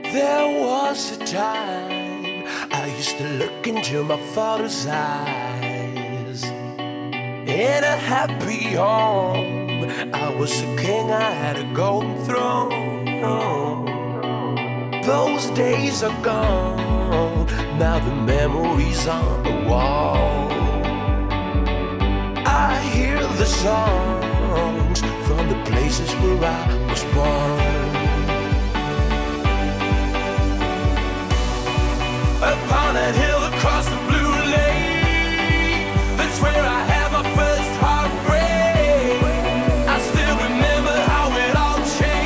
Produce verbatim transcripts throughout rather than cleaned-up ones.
There was a time I used to look into my father's eyes. In a happy home, I was a king, I had a golden throne. Those days are gone, now the memories on the wall. I hear the songs from the places where I was born. Upon that hill across the blue lake, that's where I had my first heartbreak. I still remember how it all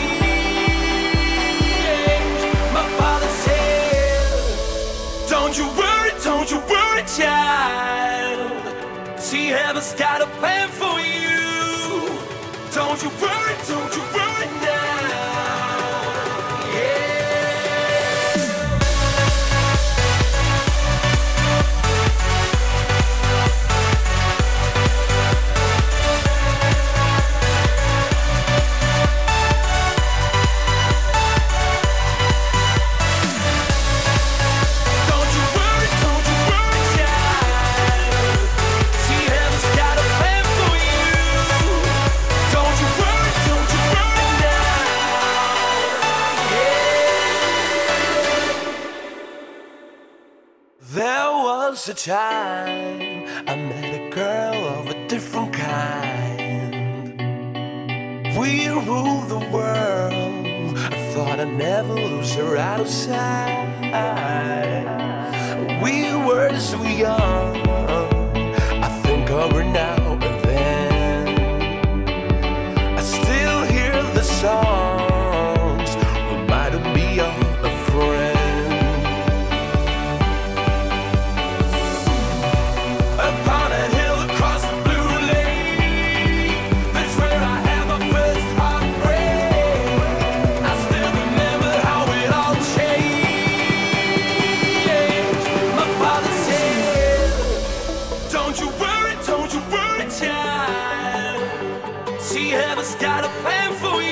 changed. My father said, don't you worry, don't you worry, child. See, heaven's got a plan for you. Don't you worry, don't you worry now. There was a time I met a girl of a different kind. We ruled the world. I thought I'd never lose her out of sight. We were so young. I think of her now and then. I still hear the songs reminding me of a friend. See, heaven's got a plan for you.